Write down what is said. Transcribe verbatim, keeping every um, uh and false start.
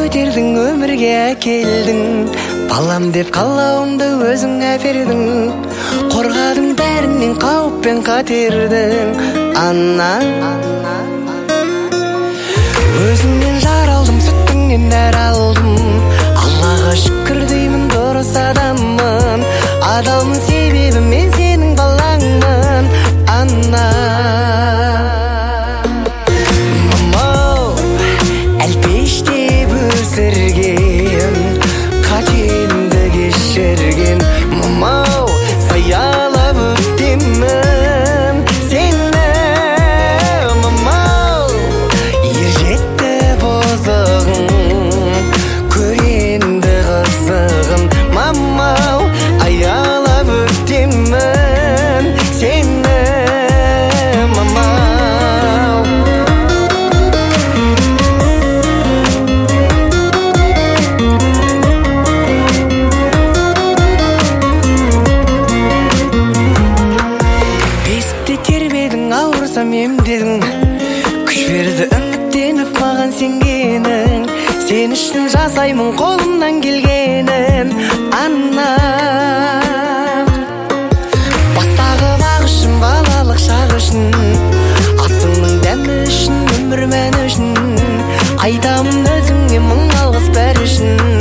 көтердің, өмірге әкелдің, балам деп қалауымды өзің әпердің, қорғадың бәрінен қауіп пен қатердің. Ана, өзіңнен жар алдым, сүттіңнен нәр алдым, Аллаға шүкір деймін, дұрыс адаммын, адалмын себебі мен сенің балаңмын. Ана, мамау, әлпештеп өсірген, қатемді кешірген, мамау, саялап өтемін сені. Мамау, ержетті бозығын, көренді қызығын, мамау, аялап өтемін сені. Мамау, бесікте тербедің, ауырсам емдедің, күш берді үміттеніп маған сенгенің, сен үшін жасаймын қолымнан келгенін. Ана, бастағы бақ үшін, балалық шақ үшін, асыңның дәмі үшін, өмір мәні үшін, айтамын өзіңе мың алғыс бәрі үшін.